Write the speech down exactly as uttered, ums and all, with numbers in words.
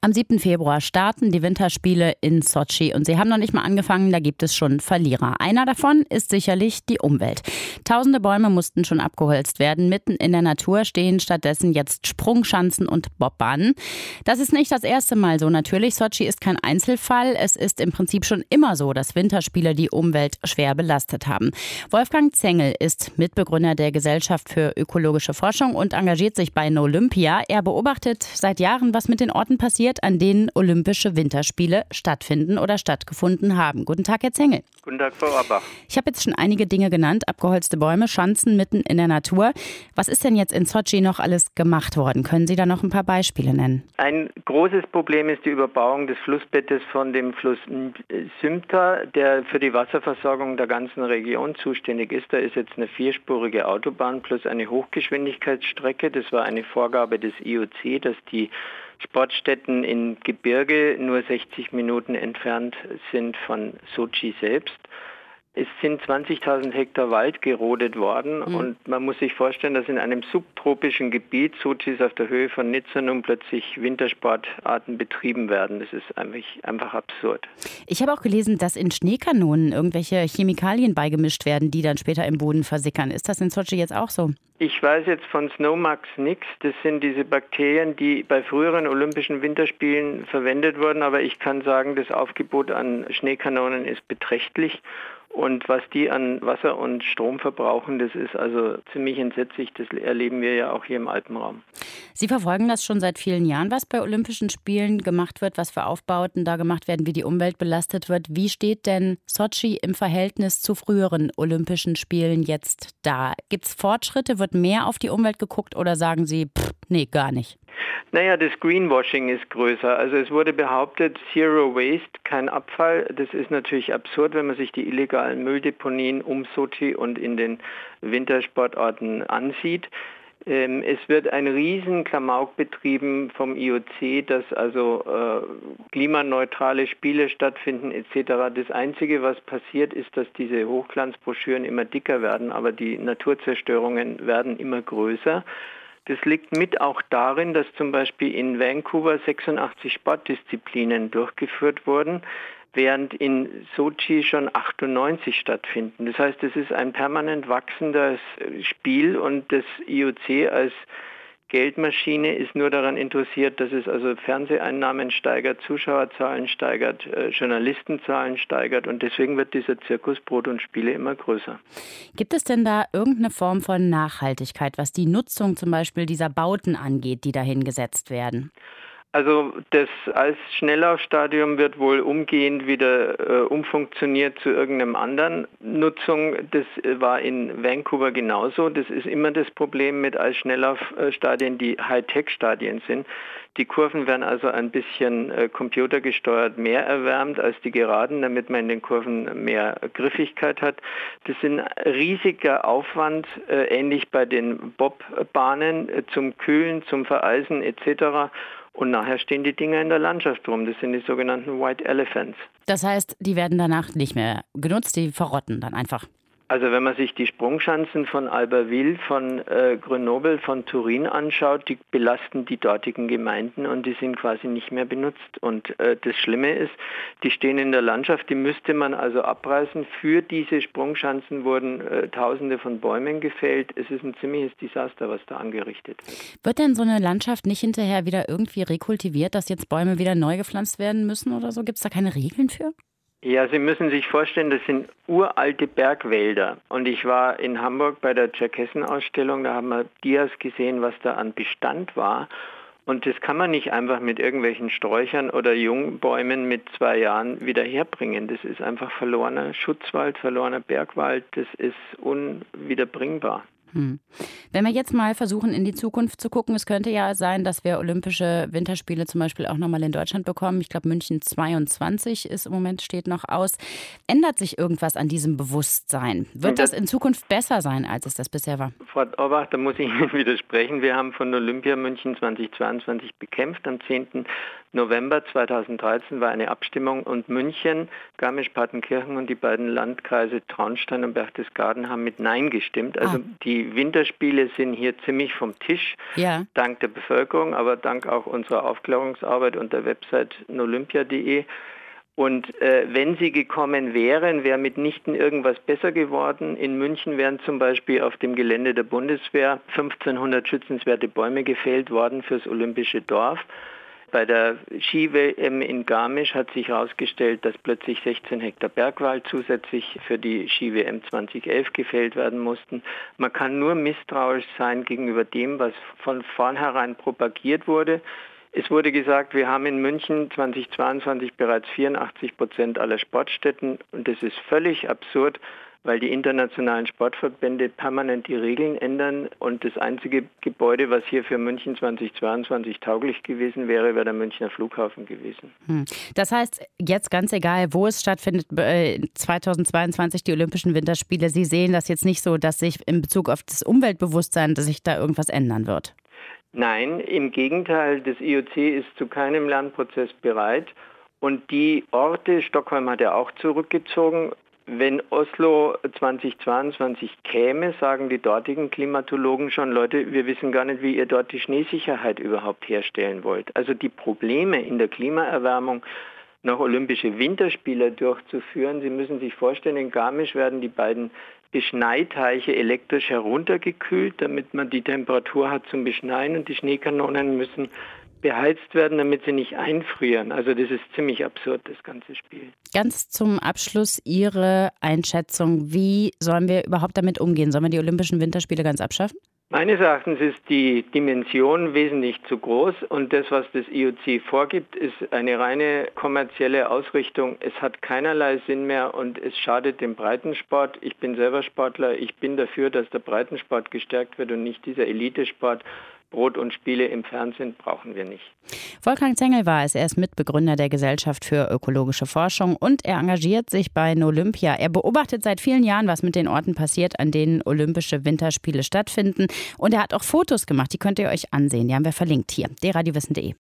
Am siebten Februar starten die Winterspiele in Sotschi und sie haben noch nicht mal angefangen, da gibt es schon Verlierer. Einer davon ist sicherlich die Umwelt. Tausende Bäume mussten schon abgeholzt werden. Mitten in der Natur stehen stattdessen jetzt Sprungschanzen und Bobbahnen. Das ist nicht das erste Mal so natürlich. Sotschi ist kein Einzelfall. Es ist im Prinzip schon immer so, dass Winterspiele die Umwelt schwer belastet haben. Wolfgang Zengel ist Mitbegründer der Gesellschaft für ökologische Forschung und engagiert sich bei Nolympia. Er beobachtet seit Jahren, was mit den Orten passiert, an denen Olympische Winterspiele stattfinden oder stattgefunden haben. Guten Tag, Herr Zengel. Guten Tag, Frau Orbach. Ich habe jetzt schon einige Dinge genannt. Abgeholzte Bäume, Schanzen mitten in der Natur. Was ist denn jetzt in Sotschi noch alles gemacht worden? Können Sie da noch ein paar Beispiele nennen? Ein großes Problem ist die Überbauung des Flussbettes von dem Fluss Symta, der für die Wasserversorgung der ganzen Region zuständig ist. Da ist jetzt eine vierspurige Autobahn plus eine Hochgeschwindigkeitsstrecke. Das war eine Vorgabe des I O C, dass die Sportstätten in Gebirge nur sechzig Minuten entfernt sind von Sotschi selbst. Es sind zwanzigtausend Hektar Wald gerodet worden mhm. und man muss sich vorstellen, dass in einem subtropischen Gebiet, Sotschi ist auf der Höhe von Nizza, nun plötzlich Wintersportarten betrieben werden. Das ist einfach, einfach absurd. Ich habe auch gelesen, dass in Schneekanonen irgendwelche Chemikalien beigemischt werden, die dann später im Boden versickern. Ist das in Sotschi jetzt auch so? Ich weiß jetzt von Snowmax nichts. Das sind diese Bakterien, die bei früheren Olympischen Winterspielen verwendet wurden. Aber ich kann sagen, das Aufgebot an Schneekanonen ist beträchtlich. Und was die an Wasser und Strom verbrauchen, das ist also ziemlich entsetzlich. Das erleben wir ja auch hier im Alpenraum. Sie verfolgen das schon seit vielen Jahren, was bei Olympischen Spielen gemacht wird, was für Aufbauten da gemacht werden, wie die Umwelt belastet wird. Wie steht denn Sotschi im Verhältnis zu früheren Olympischen Spielen jetzt da? Gibt es Fortschritte? Wird mehr auf die Umwelt geguckt oder sagen Sie, pff, nee, gar nicht? Naja, das Greenwashing ist größer. Also es wurde behauptet, Zero Waste, kein Abfall. Das ist natürlich absurd, wenn man sich die illegalen Mülldeponien um Sotschi und in den Wintersportorten ansieht. Ähm, es wird ein riesen Klamauk betrieben vom I O C, dass also äh, klimaneutrale Spiele stattfinden et cetera. Das Einzige, was passiert, ist, dass diese Hochglanzbroschüren immer dicker werden, aber die Naturzerstörungen werden immer größer. Das liegt mit auch darin, dass zum Beispiel in Vancouver sechsundachtzig Sportdisziplinen durchgeführt wurden, während in Sotschi schon achtundneunzig stattfinden. Das heißt, es ist ein permanent wachsendes Spiel und das I O C als Geldmaschine ist nur daran interessiert, dass es also Fernseheinnahmen steigert, Zuschauerzahlen steigert, äh, Journalistenzahlen steigert und deswegen wird dieser Zirkus Brot und Spiele immer größer. Gibt es denn da irgendeine Form von Nachhaltigkeit, was die Nutzung zum Beispiel dieser Bauten angeht, die dahin gesetzt werden? Also das als Schnelllaufstadion wird wohl umgehend wieder äh, umfunktioniert zu irgendeinem anderen Nutzung. Das war in Vancouver genauso. Das ist immer das Problem mit als Schnelllaufstadien, die Hightech-Stadien sind. Die Kurven werden also ein bisschen äh, computergesteuert mehr erwärmt als die Geraden, damit man in den Kurven mehr Griffigkeit hat. Das ist ein riesiger Aufwand, äh, ähnlich bei den Bobbahnen, äh, zum Kühlen, zum Vereisen et cetera. Und nachher stehen die Dinger in der Landschaft rum. Das sind die sogenannten White Elephants. Das heißt, die werden danach nicht mehr genutzt, die verrotten dann einfach. Also wenn man sich die Sprungschanzen von Albertville, von äh, Grenoble, von Turin anschaut, die belasten die dortigen Gemeinden und die sind quasi nicht mehr benutzt. Und äh, das Schlimme ist, die stehen in der Landschaft, die müsste man also abreißen. Für diese Sprungschanzen wurden äh, Tausende von Bäumen gefällt. Es ist ein ziemliches Desaster, was da angerichtet wird. Wird denn so eine Landschaft nicht hinterher wieder irgendwie rekultiviert, dass jetzt Bäume wieder neu gepflanzt werden müssen oder so? Gibt es da keine Regeln für? Ja, Sie müssen sich vorstellen, das sind uralte Bergwälder. Und ich war in Hamburg bei der Tscherkessen-Ausstellung, da haben wir Dias gesehen, was da an Bestand war. Und das kann man nicht einfach mit irgendwelchen Sträuchern oder Jungbäumen mit zwei Jahren wieder herbringen. Das ist einfach verlorener Schutzwald, verlorener Bergwald, das ist unwiederbringbar. Hm. Wenn wir jetzt mal versuchen, in die Zukunft zu gucken, es könnte ja sein, dass wir Olympische Winterspiele zum Beispiel auch nochmal in Deutschland bekommen. Ich glaube, München zweiundzwanzig ist im Moment, steht noch aus. Ändert sich irgendwas an diesem Bewusstsein? Wird das in Zukunft besser sein, als es das bisher war? Frau Orbach, da muss ich Ihnen widersprechen. Wir haben von Olympia München zweitausendzweiundzwanzig bekämpft. Am zehnten November zweitausenddreizehn war eine Abstimmung und München, Garmisch-Partenkirchen und die beiden Landkreise Traunstein und Berchtesgaden haben mit Nein gestimmt. Also ah. die Winterspiele sind hier ziemlich vom Tisch, ja. dank der Bevölkerung, aber dank auch unserer Aufklärungsarbeit und der Website nolympia punkt de. Und äh, wenn sie gekommen wären, wäre mitnichten irgendwas besser geworden. In München wären zum Beispiel auf dem Gelände der Bundeswehr fünfzehnhundert schützenswerte Bäume gefällt worden fürs Olympische Dorf. Bei der Ski-W M in Garmisch hat sich herausgestellt, dass plötzlich sechzehn Hektar Bergwald zusätzlich für die Ski-W M zweitausendelf gefällt werden mussten. Man kann nur misstrauisch sein gegenüber dem, was von vornherein propagiert wurde. Es wurde gesagt, wir haben in München zweitausendzweiundzwanzig bereits vierundachtzig Prozent aller Sportstätten und das ist völlig absurd, weil die internationalen Sportverbände permanent die Regeln ändern und das einzige Gebäude, was hier für München zweitausendzweiundzwanzig tauglich gewesen wäre, wäre der Münchner Flughafen gewesen. Hm. Das heißt, jetzt ganz egal, wo es stattfindet, äh, zweitausendzweiundzwanzig die Olympischen Winterspiele, Sie sehen das jetzt nicht so, dass sich in Bezug auf das Umweltbewusstsein, dass sich da irgendwas ändern wird? Nein, im Gegenteil, das I O C ist zu keinem Lernprozess bereit und die Orte, Stockholm hat ja auch zurückgezogen, wenn Oslo zweitausendzweiundzwanzig käme, sagen die dortigen Klimatologen schon, Leute, wir wissen gar nicht, wie ihr dort die Schneesicherheit überhaupt herstellen wollt. Also die Probleme in der Klimaerwärmung, noch Olympische Winterspiele durchzuführen. Sie müssen sich vorstellen, in Garmisch werden die beiden Beschneiteiche elektrisch heruntergekühlt, damit man die Temperatur hat zum Beschneien und die Schneekanonen müssen beheizt werden, damit sie nicht einfrieren. Also das ist ziemlich absurd, das ganze Spiel. Ganz zum Abschluss Ihre Einschätzung. Wie sollen wir überhaupt damit umgehen? Sollen wir die Olympischen Winterspiele ganz abschaffen? Meines Erachtens ist die Dimension wesentlich zu groß und das, was das I O C vorgibt, ist eine reine kommerzielle Ausrichtung. Es hat keinerlei Sinn mehr und es schadet dem Breitensport. Ich bin selber Sportler, ich bin dafür, dass der Breitensport gestärkt wird und nicht dieser Elitesport. Brot und Spiele im Fernsehen brauchen wir nicht. Wolfgang Zengel war es. Er ist Mitbegründer der Gesellschaft für ökologische Forschung und er engagiert sich bei Nolympia. Er beobachtet seit vielen Jahren, was mit den Orten passiert, an denen Olympische Winterspiele stattfinden. Und er hat auch Fotos gemacht, die könnt ihr euch ansehen. Die haben wir verlinkt hier, d radio wissen punkt de.